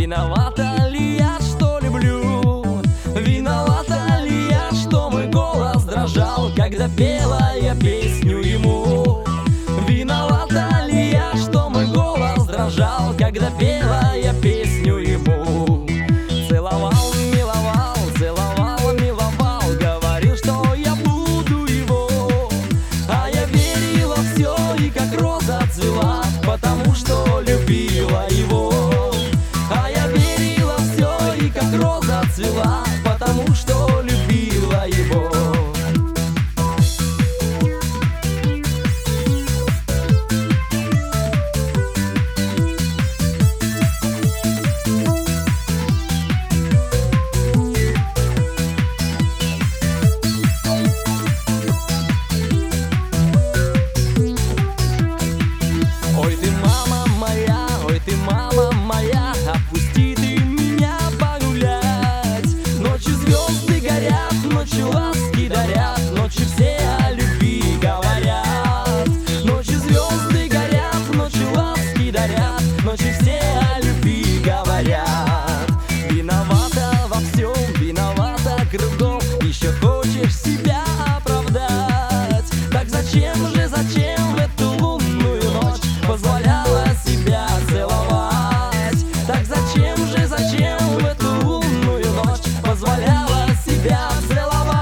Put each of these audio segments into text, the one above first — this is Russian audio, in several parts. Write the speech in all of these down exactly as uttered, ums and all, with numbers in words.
Виновата ли я, что люблю? Виновата ли я, что мой голос дрожал, когда пела я песню ему? Виновата ли я, что мой голос дрожал, когда пела я песню ему? Целовал, миловал, целовал, миловал, говорил, что я буду его. А я верила в все, и как роза цвела, потому что любила его. А я верила в все, и как роза цвела, потому что любила его. Ой, ты мама моя, ой, ты мама моя, отпусти ты меня погулять. Ночью звезды горят, ночью ласки дарят, ночью все о любви говорят. Ночью звезды горят, ночью ласки дарят, ночью все о любви говорят. Виновата во всем, виновата кругом, еще хочешь себя оправдать. Так зачем же, зачем в эту лунную ночь позволяла себя целовать? Так зачем же, зачем в эту лунную ночь позволяла себя целовать?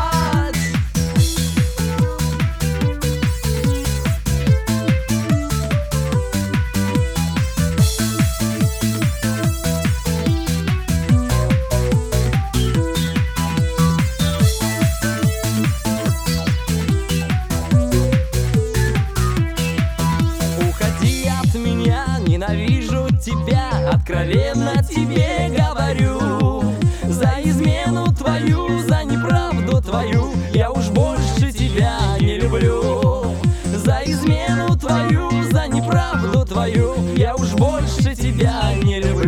Уходи от меня, ненавижу тебя, откровенно тебе говорю. За измену твою, за неправду твою я уж больше тебя не люблю. За измену твою, за неправду твою я уж больше тебя не люблю.